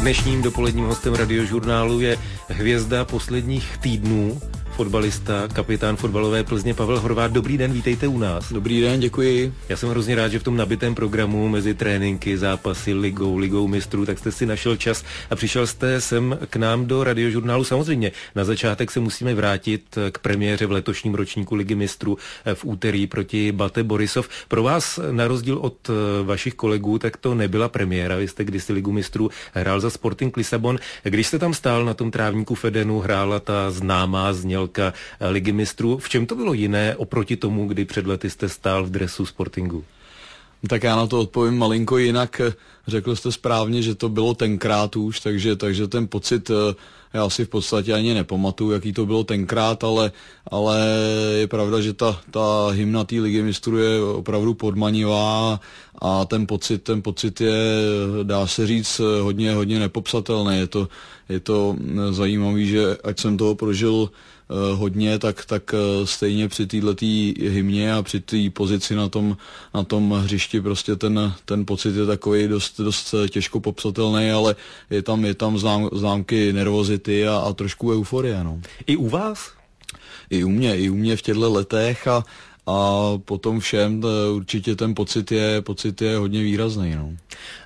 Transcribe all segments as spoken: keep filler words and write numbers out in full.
Dnešním dopoledním hostem Radiožurnálu je hvězda posledních týdnů, fotbalista, kapitán fotbalové Plzně Pavel Horváth. Dobrý den, vítejte u nás. Dobrý den, děkuji. Já jsem hrozně rád, že v tom nabitém programu mezi tréninky, zápasy, ligou, ligou mistrů, tak jste si našel čas a přišel jste sem k nám do Radiožurnálu. Samozřejmě na začátek se musíme vrátit k premiéře v letošním ročníku Ligy mistrů v úterý proti Bate Borisov. Pro vás, na rozdíl od vašich kolegů, tak to nebyla premiéra. Vy jste kdysi Ligu mistrů hrál za Sporting Lisabon. Když jste tam stál na tom trávníku v Edenu, hrála ta známá znělka Ligy mistrů. V čem to bylo jiné oproti tomu, kdy před lety jste stál v dresu Sportingu? Tak já na to odpovím malinko jinak. Řekl jste správně, že to bylo tenkrát už, takže, takže ten pocit já si v podstatě ani nepamatuju, jaký to bylo tenkrát, ale, ale je pravda, že ta, ta hymna té Ligy mistrů je opravdu podmanivá a ten pocit, ten pocit je, dá se říct, hodně, hodně nepopsatelný. Je to, je to zajímavý, že ať jsem toho prožil hodně, tak, tak stejně při této hymně a při té pozici na tom, na tom hřišti prostě ten, ten pocit je takový dost, dost těžko popsatelný, ale je tam, je tam znám, známky nervozity a, a trošku euforie. No. I u vás? I u mě, i u mě v těchto letech a A potom všem určitě ten pocit je, pocit je hodně výrazný. No.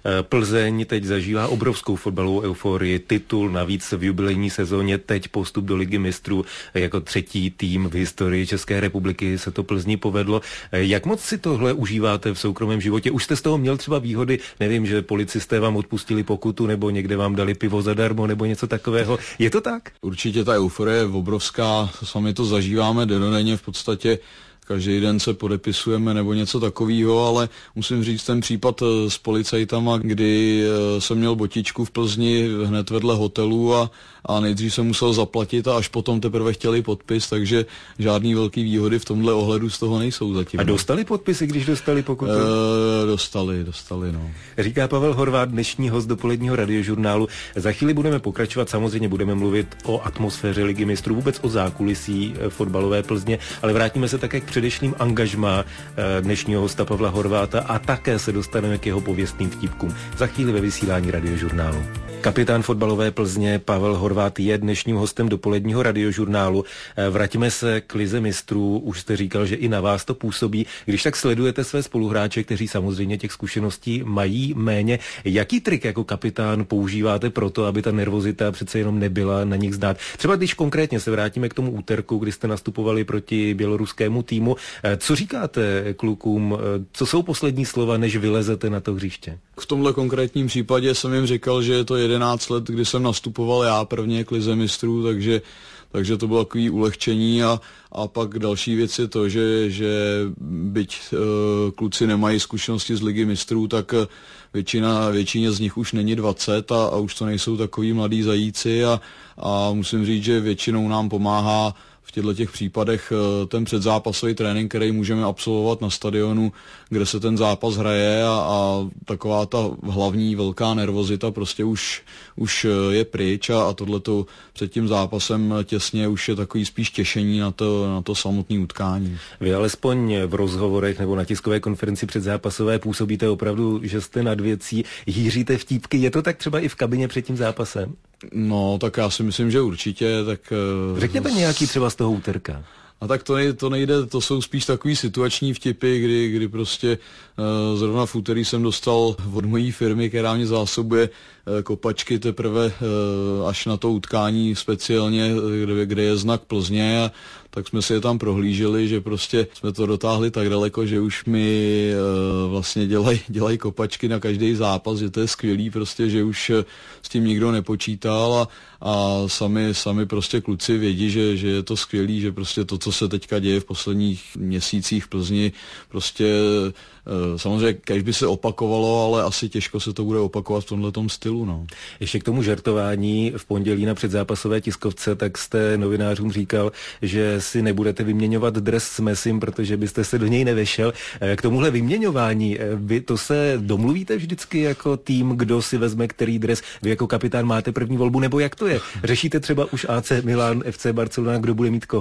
Plzeň teď zažívá obrovskou fotbalovou euforii, titul navíc v jubilejní sezóně, teď postup do Ligy mistrů jako třetí tým v historii České republiky se to Plzni povedlo. Jak moc si tohle užíváte v soukromém životě? Už jste z toho měl třeba výhody, nevím, že policisté vám odpustili pokutu nebo někde vám dali pivo zadarmo nebo něco takového. Je to tak? Určitě ta euforie je obrovská, sami to zažíváme dennodenně v podstatě. Každý den se podepisujeme nebo něco takového, ale musím říct ten případ s policajtama, kdy jsem měl botičku v Plzni hned vedle hotelu a, a nejdřív jsem musel zaplatit a až potom teprve chtěli podpis, takže žádný velký výhody v tomhle ohledu z toho nejsou zatím. A dostali podpisy, když dostali pokutu? E, dostali, dostali, no. Říká Pavel Horváth, dnešní host dopoledního Radiožurnálu. Za chvíli budeme pokračovat, samozřejmě budeme mluvit o atmosféře Ligy mistrů, vůbec o zákulisí fotbalové Plzně, ale vrátíme se také k předešlým angažmá dnešního hosta Pavla Horvátha a také se dostaneme k jeho pověstným vtipkům. Za chvíli ve vysílání Radiožurnálu. Kapitán fotbalové Plzně Pavel Horváth je dnešním hostem dopoledního Radiožurnálu. Vraťme se k Lize mistrů. Už jste říkal, že i na vás to působí. Když tak sledujete své spoluhráče, kteří samozřejmě těch zkušeností mají méně, jaký trik jako kapitán používáte pro to, aby ta nervozita přece jenom nebyla na nich znát? Třeba když konkrétně se vrátíme k tomu úterku, kdy jste nastupovali proti běloruskému týmu. Co říkáte klukům? Co jsou poslední slova, než vylezete na to hřiště? V tomhle konkrétním případě jsem jim říkal, že je to jedenáct let, kdy jsem nastupoval já prvně k Lize mistrů, takže, takže to bylo takový ulehčení a, a pak další věc je to, že, že byť uh, kluci nemají zkušenosti z Ligy mistrů, tak většina, většině z nich už není dvacet a, a už to nejsou takový mladí zajíci a, a musím říct, že většinou nám pomáhá v těchto těch případech ten předzápasový trénink, který můžeme absolvovat na stadionu, kde se ten zápas hraje a, a taková ta hlavní velká nervozita prostě už, už je pryč a, a tohleto před tím zápasem těsně už je takový spíš těšení na to, na to samotné utkání. Vy alespoň v rozhovorech nebo na tiskové konferenci předzápasové působíte opravdu, že jste nad věcí, hýříte vtípky. Je to tak třeba i v kabině před tím zápasem? No, tak já si myslím, že určitě. Tak řekněte nějaký třeba z toho úterka. A tak to nejde, to nejde, to jsou spíš takový situační vtipy, kdy, kdy prostě uh, zrovna v úterý jsem dostal od mojí firmy, která mě zásobuje uh, kopačky teprve uh, až na to utkání speciálně, kde, kde je znak Plzně a tak jsme si je tam prohlíželi, že prostě jsme to dotáhli tak daleko, že už mi uh, vlastně dělají dělaj kopačky na každý zápas, že to je skvělý prostě, že už uh, s tím nikdo nepočítal a, a sami, sami prostě kluci vědí, že, že je to skvělý, že prostě to, co se teďka děje v posledních měsících v Plzni, prostě samozřejmě kež by se opakovalo, ale asi těžko se to bude opakovat v tomhletom stylu. No. Ještě k tomu žertování v pondělí na předzápasové tiskovce, tak jste novinářům říkal, že si nebudete vyměňovat dres s Messim, protože byste se do něj nevešel. K tomuhle vyměňování, vy to se domluvíte vždycky jako tým, kdo si vezme který dres? Vy jako kapitán máte první volbu, nebo jak to je? Řešíte třeba už A C Milan, F C Barcelona, kdo bude mít koho?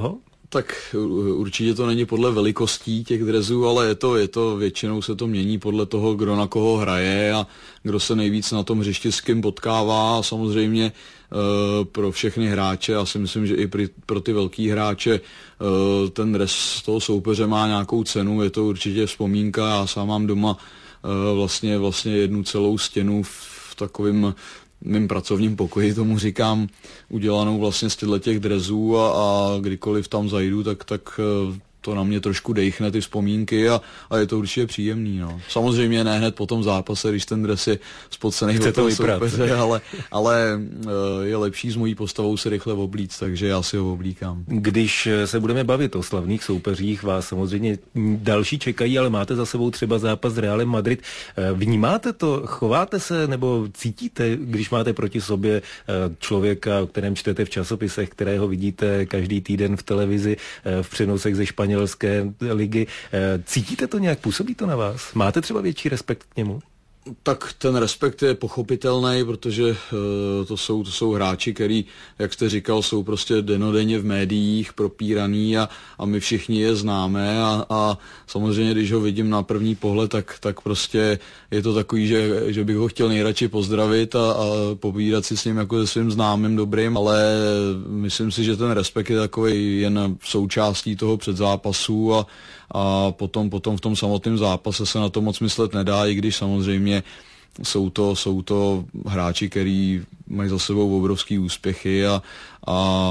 Tak určitě to není podle velikostí těch drezů, ale je to, je to, většinou se to mění podle toho, kdo na koho hraje a kdo se nejvíc na tom hřišti s kým potkává. Samozřejmě e, pro všechny hráče, já si myslím, že i pro, pro ty velký hráče e, ten dres toho soupeře má nějakou cenu, je to určitě vzpomínka. Já sám mám doma e, vlastně, vlastně jednu celou stěnu v takovém mým pracovním pokoji, tomu říkám, udělanou vlastně z těch drezů a, a kdykoliv tam zajdu, tak, tak to na mě trošku dejchne ty vzpomínky a, a je to určitě příjemný. No. Samozřejmě ne hned po tom zápase, když ten dres je spocený od toho soupeře, ale, ale je lepší s mojí postavou se rychle oblíct, takže já si ho oblíkám. Když se budeme bavit o slavných soupeřích, vás samozřejmě další čekají, ale máte za sebou třeba zápas s Realem Madrid. Vnímáte to, chováte se nebo cítíte, když máte proti sobě člověka, o kterém čtete v časopisech, kterého vidíte každý týden v televizi, v přenosech ze Španělska, ligy. Cítíte to nějak? Působí to na vás? Máte třeba větší respekt k němu? Tak ten respekt je pochopitelný, protože uh, to, jsou, to jsou hráči, který, jak jste říkal, jsou prostě denodenně v médiích propíraný a, a my všichni je známe a, a samozřejmě, když ho vidím na první pohled, tak, tak prostě je to takový, že, že bych ho chtěl nejradši pozdravit a, a povídat si s ním jako se svým známým dobrým, ale myslím si, že ten respekt je takový jen součástí toho předzápasu a a potom, potom v tom samotném zápase se na to moc myslet nedá, i když samozřejmě jsou to, jsou to hráči, který mají za sebou obrovský úspěchy a, a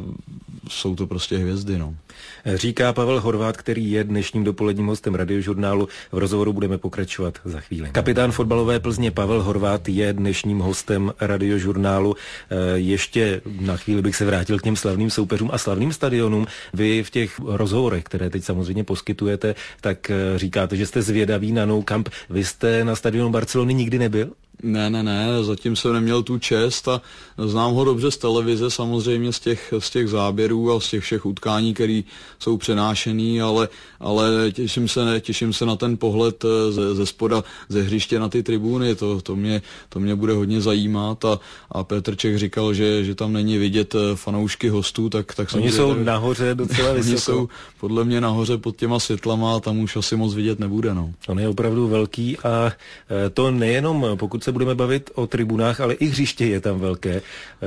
jsou to prostě hvězdy. No. Říká Pavel Horváth, který je dnešním dopoledním hostem Radiožurnálu. V rozhovoru budeme pokračovat za chvíli. Kapitán fotbalové Plzně Pavel Horváth je dnešním hostem Radiožurnálu. Ještě na chvíli bych se vrátil k těm slavným soupeřům a slavným stadionům. Vy v těch rozhovorech, které teď samozřejmě poskytujete, tak říkáte, že jste zvědaví na Nou Camp. Vy jste na stadionu Barcelony nikdy nebyl? Ne, ne, ne, zatím jsem neměl tu čest a znám ho dobře z televize, samozřejmě z těch, z těch záběrů a z těch všech utkání, které jsou přenášený, ale, ale těším se, těším se na ten pohled ze, ze spoda, ze hřiště na ty tribuny, to, to, mě, to mě bude hodně zajímat a, a Petr Čech říkal, že, že tam není vidět fanoušky hostů, tak, tak Oni jsou věděl, nahoře docela vysoko. Oni jsou podle mě nahoře pod těma světlama a tam už asi moc vidět nebude. No. On je opravdu velký a to nejenom, pokud se budeme bavit o tribunách, ale i hřiště je tam velké.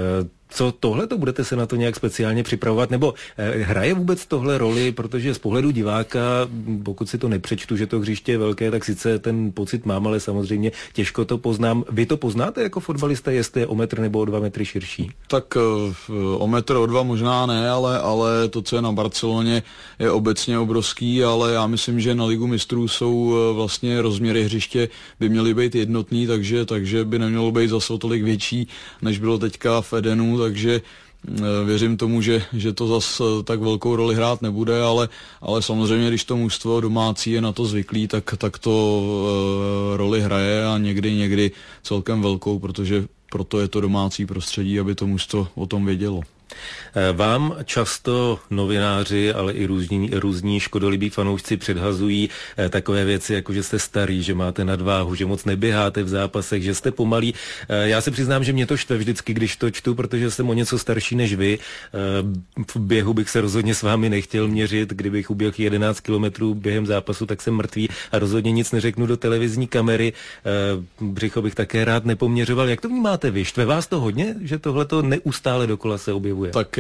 Co tohle, to budete se na to nějak speciálně připravovat, nebo hraje vůbec tohle roli, protože z pohledu diváka, pokud si to nepřečtu, že to hřiště je velké, tak sice ten pocit mám, ale samozřejmě těžko to poznám. Vy to poznáte jako fotbalista, jestli je o metr nebo o dva metry širší? Tak o metr, o dva možná ne, ale, ale to, co je na Barceloně, je obecně obrovský, ale já myslím, že na Ligu mistrů jsou vlastně rozměry hřiště by měly být jednotný, takže, takže by nemělo být zase o tolik větší, než bylo teďka v Edenu, takže věřím tomu, že, že to zas tak velkou roli hrát nebude, ale, ale samozřejmě, když to mužstvo domácí je na to zvyklý, tak, tak to uh, roli hraje a někdy, někdy celkem velkou, protože proto je to domácí prostředí, aby to mužstvo o tom vědělo. Vám často novináři, ale i různí, různí škodolibí fanoušci předhazují takové věci, jako že jste starý, že máte nadváhu, že moc neběháte v zápasech, že jste pomalí. Já se přiznám, že mě to štve vždycky, když to čtu, protože jsem o něco starší než vy. V běhu bych se rozhodně s vámi nechtěl měřit, kdybych uběhl jedenáct kilometrů během zápasu, tak jsem mrtvý a rozhodně nic neřeknu do televizní kamery. Břicho bych také rád nepoměřoval. Jak to vnímáte vy? Štve vás to hodně, že tohleto neustále dokola se objevuje? Tak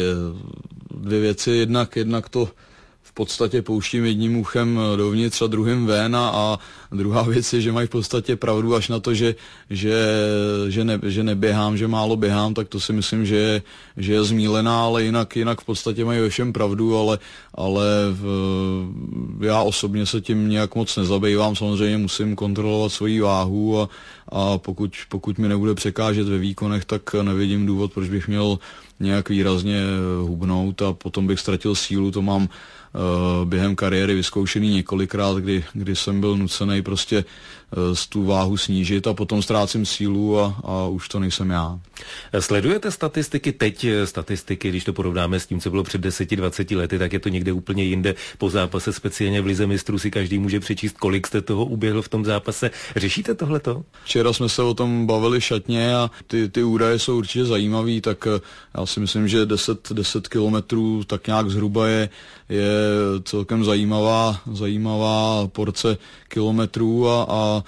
dvě věci, jednak, jednak to v podstatě pouštím jedním uchem dovnitř a druhým ven a, a druhá věc je, že mají v podstatě pravdu až na to, že, že, že, ne, že neběhám, že málo běhám, tak to si myslím, že je, že je zmílená, ale jinak, jinak v podstatě mají ve všem pravdu, ale, ale v, já osobně se tím nějak moc nezabývám, samozřejmě musím kontrolovat svoji váhu a, a pokud, pokud mi nebude překážet ve výkonech, tak nevidím důvod, proč bych měl nějak výrazně hubnout a potom bych ztratil sílu, to mám uh, během kariéry vyzkoušený několikrát, kdy, kdy jsem byl nucený nucený prostě z tu váhu snížit a potom ztrácím sílu a, a už to nejsem já. Sledujete statistiky teď, statistiky, když to porovnáme s tím, co bylo před deseti dvaceti lety, tak je to někde úplně jinde. Po zápase speciálně v Lize mistrů si každý může přečíst, kolik jste toho uběhl v tom zápase. Řešíte tohleto? Včera jsme se o tom bavili šatně a ty, ty údaje jsou určitě zajímavý, tak já si myslím, že deset kilometrů tak nějak zhruba je, je celkem zajímavá, zajímavá porce kilometrů a, a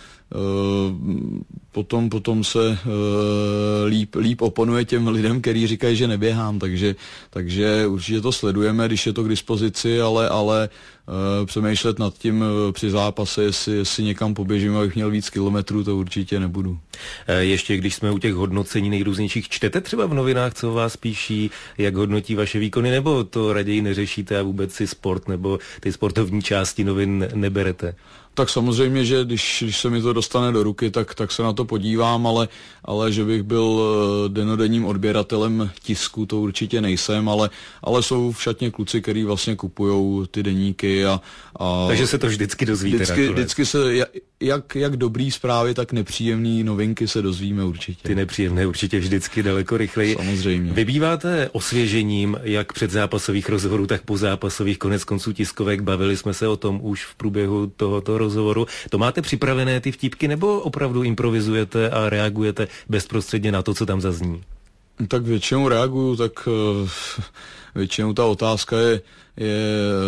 Uh, potom, potom se uh, líp, líp oponuje těm lidem, kteří říkají, že neběhám, takže, takže určitě to sledujeme, když je to k dispozici, ale, ale uh, přemýšlet nad tím uh, při zápase, jestli, jestli někam poběžím, abych měl víc kilometrů, to určitě nebudu. Ještě když jsme u těch hodnocení nejrůznějších, čtete třeba v novinách, co vás píší, jak hodnotí vaše výkony, nebo to raději neřešíte a vůbec si sport nebo ty sportovní části novin neberete? Tak samozřejmě, že když, když se mi to dostane do ruky, tak, tak se na to podívám, ale, ale že bych byl denodenním odběratelem tisku, to určitě nejsem, ale, ale jsou v šatně kluci, který vlastně kupujou ty deníky. A, a takže se to vždycky dozvíte. Vždycky, vždycky se, jak, jak dobrý zprávy, tak nepříjemný novinky se dozvíme určitě. Ty nepříjemné určitě vždycky daleko rychleji. Samozřejmě. Vybýváte osvěžením, jak předzápasových rozhovorů, tak pozápasových, konec konců tiskovek, bavili jsme se o tom už v průběhu tohoto rozhovoru. To máte připravené ty vtípky, nebo opravdu improvizujete a reagujete bezprostředně na to, co tam zazní? Tak většinou reaguju, tak uh, většinou ta otázka je, je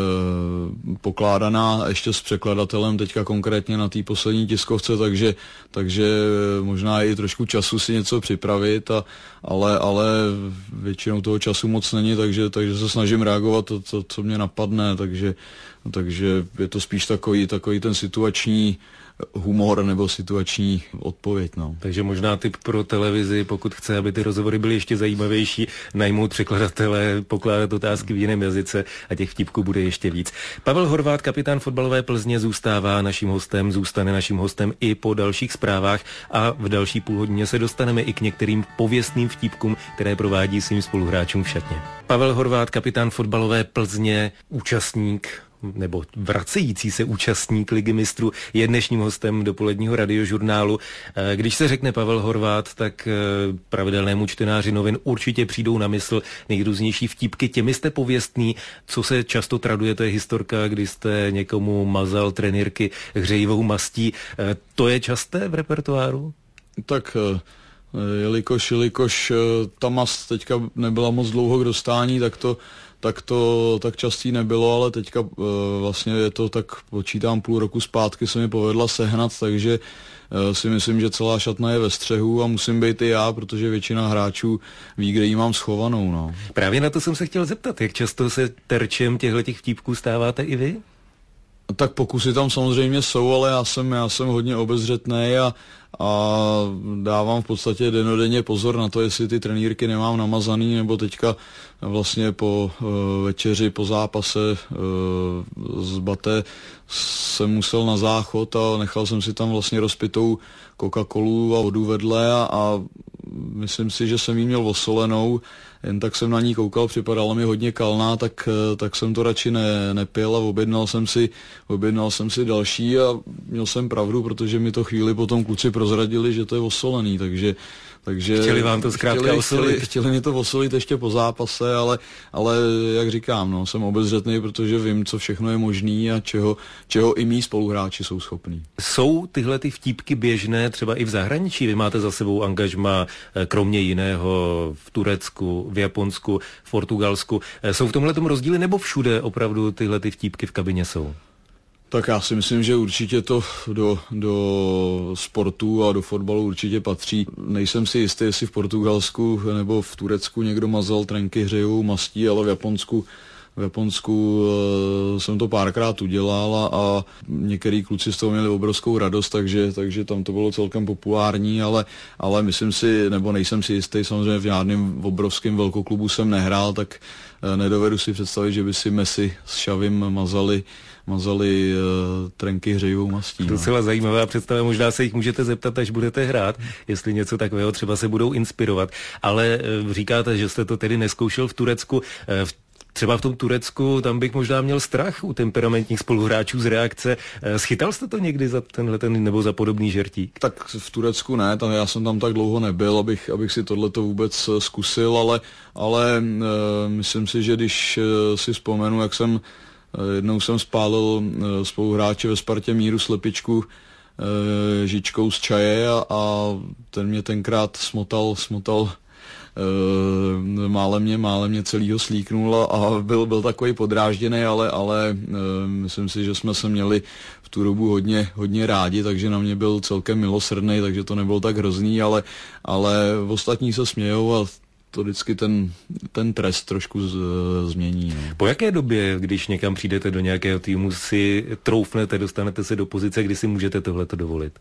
uh, pokládaná ještě s překladatelem, teďka konkrétně na té poslední tiskovce, takže, takže možná i trošku času si něco připravit, a, ale, ale většinou toho času moc není, takže, takže se snažím reagovat to, to, co mě napadne, takže, takže je to spíš takový, takový ten situační humor nebo situační odpověď. No. Takže možná tip pro televizi, pokud chce, aby ty rozhovory byly ještě zajímavější, najmout překladatele, pokládat otázky v jiném jazyce a těch vtipků bude ještě víc. Pavel Horváth, kapitán fotbalové Plzně, zůstává naším hostem, zůstane naším hostem i po dalších zprávách a v další půlhodině se dostaneme i k některým pověstným vtipkům, které provádí svým spoluhráčům v šatně. Pavel Horváth, kapitán fotbalové Plzně, účastník nebo vracející se účastník Ligy mistrů, je dnešním hostem dopoledního radiožurnálu. Když se řekne Pavel Horváth, tak pravidelnému čtenáři novin určitě přijdou na mysl nejrůznější vtípky. Těmi jste pověstný, co se často traduje, to je historka, kdy jste někomu mazal trenýrky hřejivou mastí. To je časté v repertoáru? Tak jelikož, jelikož ta mast teďka nebyla moc dlouho k dostání, tak to tak to tak častý nebylo, ale teďka e, vlastně je to tak, počítám půl roku zpátky, se mi povedla sehnat, takže e, si myslím, že celá šatna je ve střehu a musím být i já, protože většina hráčů ví, kde ji mám schovanou. No. Právě na to jsem se chtěl zeptat, jak často se terčem těchto vtípků stáváte i vy? Tak pokusy tam samozřejmě jsou, ale já jsem, já jsem hodně obezřetný a, a dávám v podstatě denodenně pozor na to, jestli ty trenýrky nemám namazaný, nebo teďka vlastně po uh, večeři, po zápase uh, z Baté jsem musel na záchod a nechal jsem si tam vlastně rozpitou Coca-Colu a vodu vedle a, a myslím si, že jsem jí měl osolenou, jen tak jsem na ní koukal, připadala mi hodně kalná, tak, tak jsem to radši ne, nepil a objednal jsem, si, objednal jsem si další a měl jsem pravdu, protože mi to chvíli potom kluci prozradili, že to je osolený, takže Takže chtěli vám to zkrátka chtěli, osolit. Chtěli, chtěli mě to osolit ještě po zápase, ale, ale jak říkám, no, jsem obezřetný, protože vím, co všechno je možný a čeho, čeho i mý spoluhráči jsou schopní. Jsou tyhle ty vtípky běžné třeba i v zahraničí? Vy máte za sebou angažma kromě jiného v Turecku, v Japonsku, v Portugalsku. Jsou v tomhletom rozdíly nebo všude opravdu tyhle ty vtípky v kabině jsou? Tak já si myslím, že určitě to do, do sportu a do fotbalu určitě patří. Nejsem si jistý, jestli v Portugalsku nebo v Turecku někdo mazal trenky hřejivou mastí, ale v Japonsku V Japonsku uh, jsem to párkrát udělal a, a některý kluci z toho měli obrovskou radost, takže, takže tam to bylo celkem populární, ale, ale myslím si, nebo nejsem si jistý, samozřejmě v žádném obrovském velkoklubu jsem nehrál, tak uh, nedovedu si představit, že by si Messi s Xavim mazali mazali uh, trenky hřejivou mastí. No. Docela zajímavá představa, možná se jich můžete zeptat, až budete hrát, jestli něco takového třeba se budou inspirovat, ale uh, říkáte, že jste to tedy neskoušel v Turecku. Uh, v Třeba v tom Turecku, tam bych možná měl strach u temperamentních spoluhráčů z reakce. Schytal jste to někdy za tenhle ten, nebo za podobný žertík? Tak v Turecku ne, tam, já jsem tam tak dlouho nebyl, abych, abych si tohleto vůbec zkusil, ale, ale e, myslím si, že když e, si vzpomenu, jak jsem e, jednou jsem spálil e, spoluhráče ve Spartě Míru Slepičku e, žičkou z čaje a, a ten mě tenkrát smotal, smotal e, málem mě, málem mě celýho slíknul a byl, byl takový podrážděný, ale, ale e, myslím si, že jsme se měli v tu dobu hodně, hodně rádi, takže na mě byl celkem milosrdný, takže to nebylo tak hrozný, ale, ale ostatní se smějou a to vždycky ten, ten trest trošku z, změní. No. Po jaké době, když někam přijdete do nějakého týmu, si troufnete, dostanete se do pozice, kdy si můžete tohleto dovolit?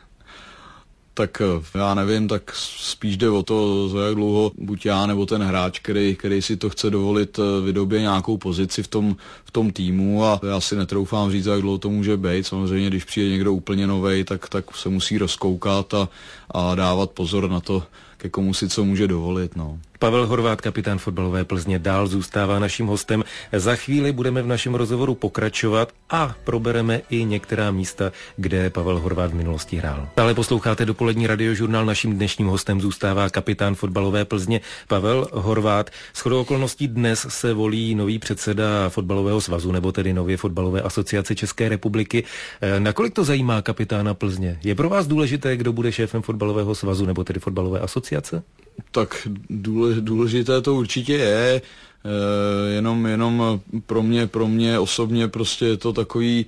Tak já nevím, tak spíš jde o to, za jak dlouho buď já nebo ten hráč, který, který si to chce dovolit, vydobě nějakou pozici v tom, v tom týmu a já si netroufám říct, jak dlouho to může být. Samozřejmě, když přijde někdo úplně novej, tak, tak se musí rozkoukat a, a dávat pozor na to, ke komu si co může dovolit. No. Pavel Horváth, kapitán fotbalové Plzně, dál zůstává naším hostem. Za chvíli budeme v našem rozhovoru pokračovat a probereme i některá místa, kde Pavel Horváth v minulosti hrál. Dále posloucháte dopolední radiožurnál. Naším dnešním hostem zůstává kapitán fotbalové Plzně Pavel Horváth. Shodou okolností dnes se volí nový předseda fotbalového svazu, nebo tedy nově fotbalové asociace České republiky. Nakolik to zajímá kapitána Plzně? Je pro vás důležité, kdo bude šéfem fotbalového svazu, nebo tedy fotbalové asociace? Tak důležité to určitě je, e, jenom, jenom pro mě, pro mě osobně prostě je to takový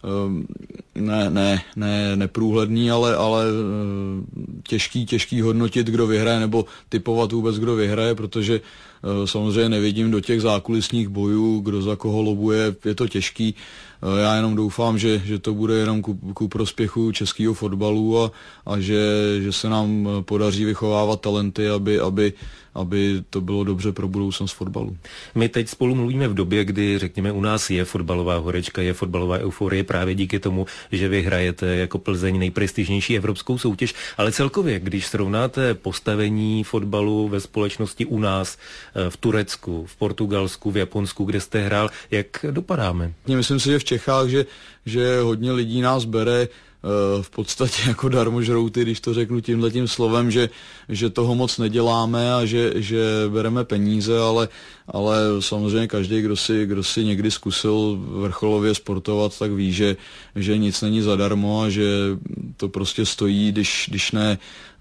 e, ne, ne, ne, neprůhledný, ale, ale e, těžký, těžký hodnotit, kdo vyhraje, nebo typovat vůbec, kdo vyhraje, protože e, samozřejmě nevidím do těch zákulisních bojů, kdo za koho lobuje, je to těžký. E, já jenom doufám, že, že to bude jenom ku, ku prospěchu českého fotbalu a, a že, že se nám podaří vychovávat talenty, aby, aby aby to bylo dobře pro budoucnost fotbalu. My teď spolu mluvíme v době, kdy, řekněme, u nás je fotbalová horečka, je fotbalová euforie právě díky tomu, že vy hrajete jako Plzeň nejprestižnější evropskou soutěž, ale celkově, když srovnáte postavení fotbalu ve společnosti u nás, v Turecku, v Portugalsku, v Japonsku, kde jste hrál, jak dopadáme? Myslím si, že v Čechách, že, že hodně lidí nás bere v podstatě jako darmožrouty, když to řeknu tímhletím slovem, že, že toho moc neděláme a že, že bereme peníze, ale, ale samozřejmě každý, kdo si, kdo si někdy zkusil vrcholově sportovat, tak ví, že, že nic není zadarmo a že to prostě stojí, když, když ne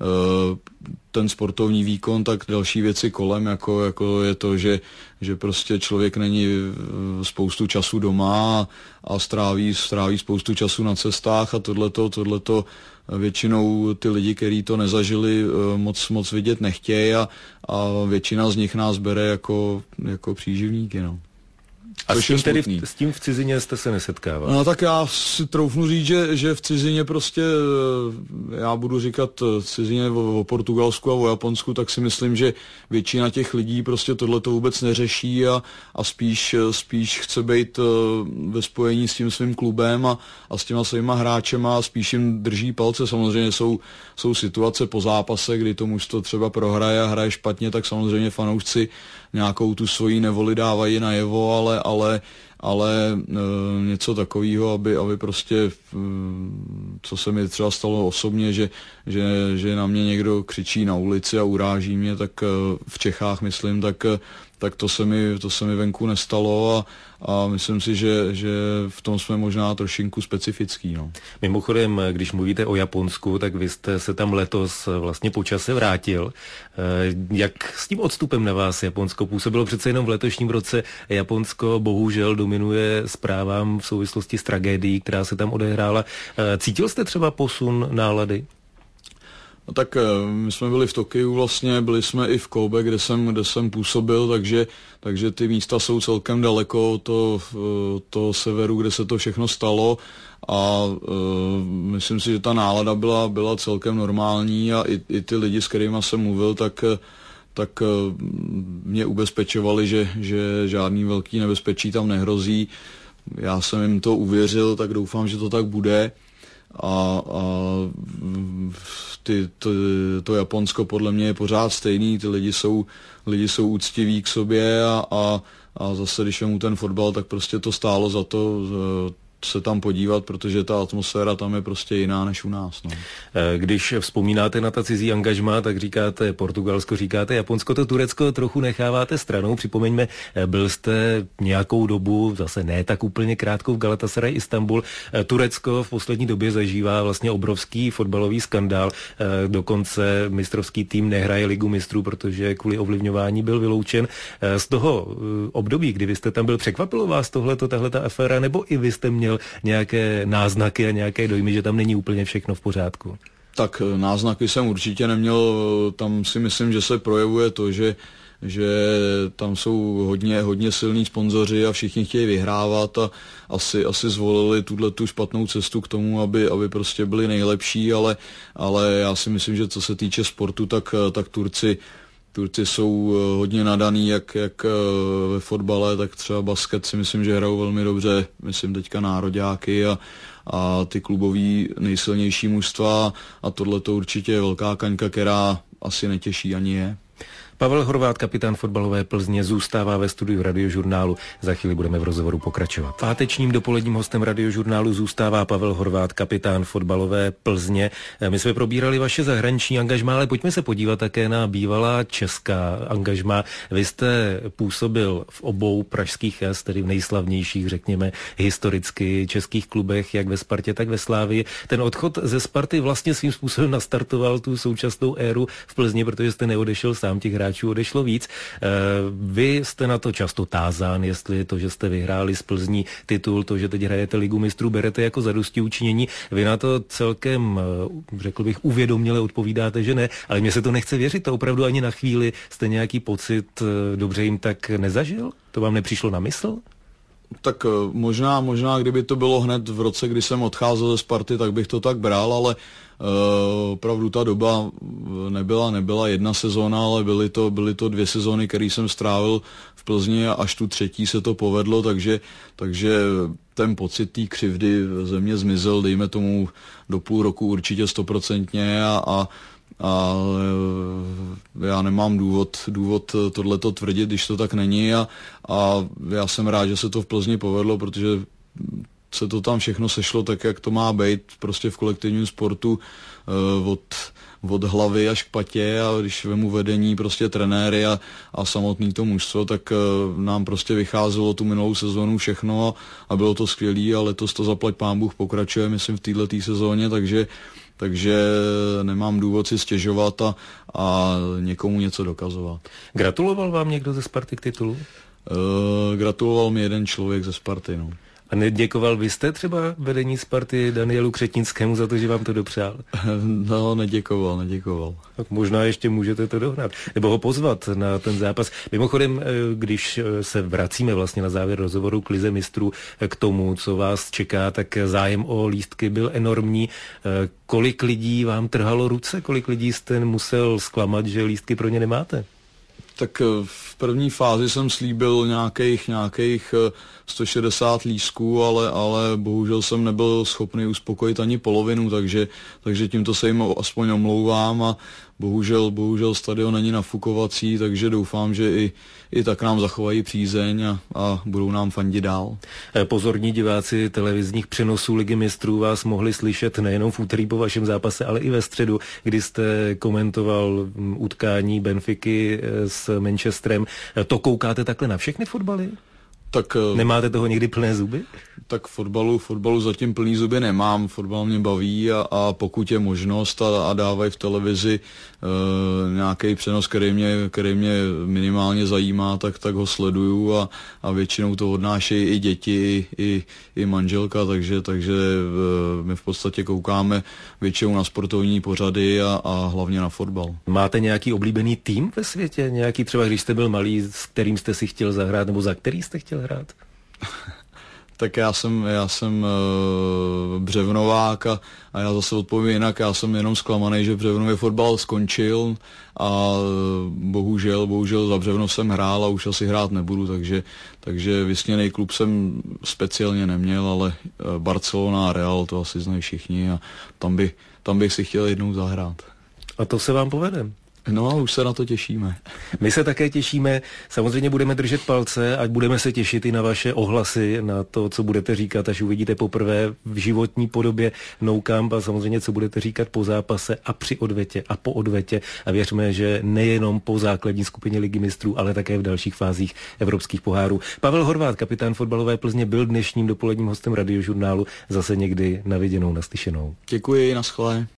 ten sportovní výkon, tak další věci kolem, jako, jako je to, že, že prostě člověk není spoustu času doma a stráví, stráví spoustu času na cestách a tohleto, tohleto většinou ty lidi, kteří to nezažili, moc, moc vidět nechtějí a, a většina z nich nás bere jako, jako příživníky. No. A s tím, tedy v, s tím v cizině jste se nesetkával? No tak já si troufnu říct, že, že v cizině prostě, já budu říkat cizině o, o Portugalsku a o Japonsku, tak si myslím, že většina těch lidí prostě tohleto vůbec neřeší a, a spíš, spíš chce být ve spojení s tím svým klubem a, a s těma svýma hráčema a spíš jim drží palce. Samozřejmě jsou, jsou situace po zápase, kdy to mužstvo třeba prohraje a hraje špatně, tak samozřejmě fanoušci nějakou tu svoji nevoli dávají najevo, ale, ale, ale e, něco takového, aby, aby prostě, e, co se mi třeba stalo osobně, že, že, že na mě někdo křičí na ulici a uráží mě, tak e, v Čechách myslím, tak, tak to, se mi, to se mi venku nestalo a, a myslím si, že, že v tom jsme možná trošinku specifický. No. Mimochodem, když mluvíte o Japonsku, tak vy jste se tam letos vlastně po čase vrátil. Jak s tím odstupem na vás Japonsko působilo? Přece jenom v letošním roce Japonsko bohužel dominuje zprávám v souvislosti s tragédií, která se tam odehrála. Cítil jste třeba posun nálady? No tak my jsme byli v Tokiu vlastně, byli jsme i v Kobe, kde jsem, kde jsem působil, takže, takže ty místa jsou celkem daleko to, to severu, kde se to všechno stalo a uh, myslím si, že ta nálada byla, byla celkem normální a i, i ty lidi, s kterými jsem mluvil, tak, tak uh, mě ubezpečovali, že, že žádný velký nebezpečí tam nehrozí. Já jsem jim to uvěřil, tak doufám, že to tak bude. A, a ty, to, to Japonsko podle mě je pořád stejný, ty lidi jsou, lidi jsou úctiví k sobě a, a, a zase, když mu ten fotbal, tak prostě to stálo za to se tam podívat, protože ta atmosféra tam je prostě jiná než u nás. No. Když vzpomínáte na ta cizí angažmá, tak říkáte Portugalsko, říkáte Japonsko, to Turecko trochu necháváte stranou. Připomeňme, byl jste nějakou dobu, zase ne tak úplně krátkou, v Galatasaray Istanbul. Turecko v poslední době zažívá vlastně obrovský fotbalový skandál. Dokonce mistrovský tým nehraje Ligu mistrů, protože kvůli ovlivňování byl vyloučen. Z toho období, kdy vy jste tam byl, překvapilo vás tohleto, tahleta aféra, nebo i vy jste měl nějaké náznaky a nějaké dojmy, že tam není úplně všechno v pořádku? Tak náznaky jsem určitě neměl, tam si myslím, že se projevuje to, že, že tam jsou hodně, hodně silní sponzoři a všichni chtějí vyhrávat a asi, asi zvolili tu špatnou cestu k tomu, aby, aby prostě byli nejlepší, ale, ale já si myslím, že co se týče sportu, tak, tak Turci Turci jsou hodně nadaný, jak, jak ve fotbale, tak třeba basket si myslím, že hrajou velmi dobře, myslím teďka nároďáky a, a ty klubový nejsilnější mužstva a tohle to určitě je velká kaňka, která asi netěší ani je. Pavel Horváth, kapitán fotbalové Plzně, zůstává ve studiu Radiožurnálu. Za chvíli budeme v rozhovoru pokračovat. Pátečním dopoledním hostem Radiožurnálu zůstává Pavel Horváth, kapitán fotbalové Plzně. My jsme probírali vaše zahraniční angažmá, ale pojďme se podívat také na bývalá česká angažmá. Vy jste působil v obou pražských jaz, tedy v nejslavnějších, řekněme, historicky českých klubech, jak ve Spartě, tak ve Slávii. Ten odchod ze Sparty vlastně svým způsobem nastartoval tu současnou éru v Plzni, protože jste neodešel sám, těch hráčů odešlo víc. Vy jste na to často tázán, jestli to, že jste vyhráli z Plzní titul, to, že teď hrajete Ligu mistrů, berete jako zadostiučinění. Vy na to celkem, řekl bych, uvědoměle odpovídáte, že ne, ale mně se to nechce věřit, to opravdu ani na chvíli jste nějaký pocit, dobře jim tak nezažil? To vám nepřišlo na mysl? Tak možná, možná, kdyby to bylo hned v roce, kdy jsem odcházel ze Sparty, tak bych to tak bral, ale uh, opravdu ta doba nebyla, nebyla jedna sezóna, ale byly to, byly to dvě sezóny, které jsem strávil v Plzni a až tu třetí se to povedlo, takže, takže ten pocit té křivdy ze mě zmizel, dejme tomu do půl roku určitě stoprocentně a, a a já nemám důvod, důvod tohleto tvrdit, když to tak není a, a já jsem rád, že se to v Plzni povedlo, protože se to tam všechno sešlo tak, jak to má být, prostě v kolektivním sportu od, od hlavy až k patě a když vemu vedení prostě trenéry a, a samotný to mužstvo, tak nám prostě vycházelo tu minulou sezónu všechno a, a bylo to skvělý a letos to zaplať pán Bůh pokračuje, myslím, v této sezóně, takže takže nemám důvod si stěžovat a, a někomu něco dokazovat. Gratuloval vám někdo ze Sparty k titulu? Uh, gratuloval mi jeden člověk ze Sparty, no. A neděkoval byste třeba vedení Sparty Danielu Křetinskému za to, že vám to dopřál? No, neděkoval, neděkoval. Tak možná ještě můžete to dohnat. Nebo ho pozvat na ten zápas. Mimochodem, když se vracíme vlastně na závěr rozhovoru k Lize mistrů k tomu, co vás čeká, tak zájem o lístky byl enormní. Kolik lidí vám trhalo ruce? Kolik lidí jste musel zklamat, že lístky pro ně nemáte? Tak v první fázi jsem slíbil nějakých, nějakých sto šedesát lístků, ale, ale bohužel jsem nebyl schopný uspokojit ani polovinu, takže, takže tímto se jim aspoň omlouvám a bohužel, bohužel stadion není nafukovací, takže doufám, že i, i tak nám zachovají přízeň a, a budou nám fandit dál. Pozorní diváci televizních přenosů Ligy mistrů vás mohli slyšet nejenom v úterý po vašem zápase, ale i ve středu, kdy jste komentoval utkání Benfiky s Manchesterem. To koukáte takhle na všechny fotbaly? Tak, nemáte toho někdy plné zuby? Tak fotbalu, fotbalu zatím plný zuby nemám, fotbal mě baví a, a pokud je možnost a, a dávají v televizi e, nějaký přenos, který mě, který mě minimálně zajímá, tak, tak ho sleduju a, a většinou to odnášejí i děti, i, i, i manželka, takže, takže e, my v podstatě koukáme většinou na sportovní pořady a, a hlavně na fotbal. Máte nějaký oblíbený tým ve světě? Nějaký třeba, když jste byl malý, s kterým jste si chtěl zahrát nebo za který jste chtěl hrát? Tak já jsem, já jsem uh, Břevnovák a, a já zase odpovím jinak, já jsem jenom zklamaný, že Břevnově fotbal skončil a uh, bohužel, bohužel za Břevnov jsem hrál a už asi hrát nebudu, takže, takže vysněný klub jsem speciálně neměl, ale uh, Barcelona a Real to asi znají všichni a tam, by, tam bych si chtěl jednou zahrát. A to se vám povede. No a už se na to těšíme. My se také těšíme, samozřejmě budeme držet palce a budeme se těšit i na vaše ohlasy, na to, co budete říkat, až uvidíte poprvé v životní podobě No Camp a samozřejmě, co budete říkat po zápase a při odvetě a po odvetě a věřme, že nejenom po základní skupině Ligy mistrů, ale také v dalších fázích evropských pohárů. Pavel Horváth, kapitán fotbalové Plzně, byl dnešním dopoledním hostem Radiožurnálu, zase někdy na viděnou, naslyšenou. Děkuji, naschle.